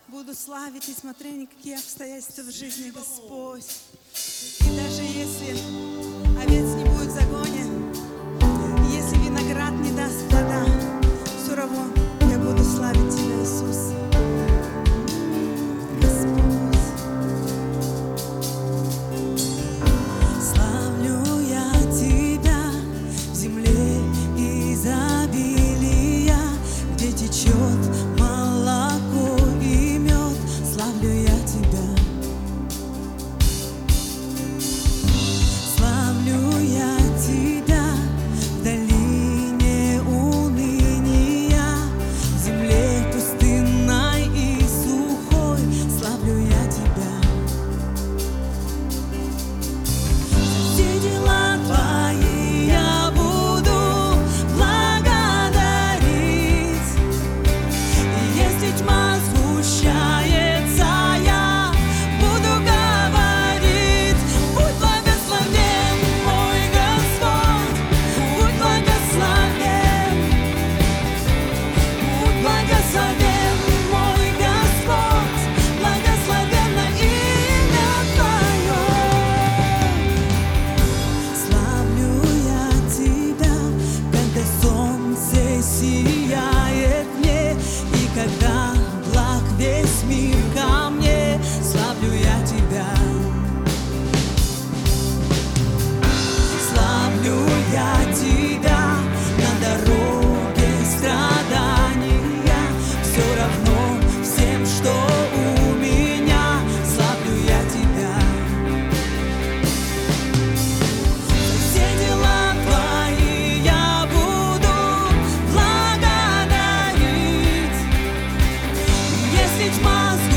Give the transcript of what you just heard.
Буду славить, несмотря ни какие обстоятельства в жизни, Господь. И даже если овец не будет в загоне, если виноград не даст плода, все равно я буду славить Тебя, Иисус. Господь. Славлю я Тебя в земле изобилия, где течет молоко и мед. Славлю я Тебя. Славлю я Тебя в долине уныния, в земле пустынной и сухой. Славлю я Тебя. За все дела Твои я буду благодарить. И если тьма сгущается, я буду говорить: будь благословен мой Господь, будь благословен, будь благословен мой Господь, благословенно имя Твое. Славлю я Тебя, когда солнце сияет мне, и когда благ весь мир ко мне. Славлю я Тебя. Славлю я Тебя на дороге страдания, все равно всем, что у меня. Славлю я Тебя. За все дела Твои я буду благодарить. Если тьма